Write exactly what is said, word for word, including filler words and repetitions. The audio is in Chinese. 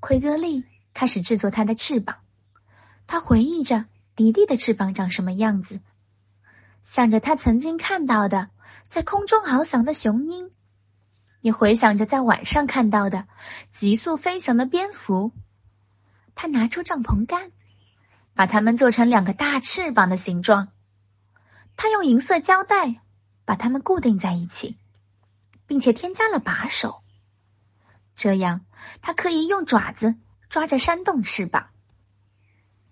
奎格利开始制作他的翅膀。他回忆着迪迪的翅膀长什么样子，想着他曾经看到的在空中翱翔的雄鹰，也回想着在晚上看到的急速飞翔的蝙蝠。他拿出帐篷杆，把它们做成两个大翅膀的形状。他用银色胶带把它们固定在一起，并且添加了把手，这样他可以用爪子抓着扇动翅膀。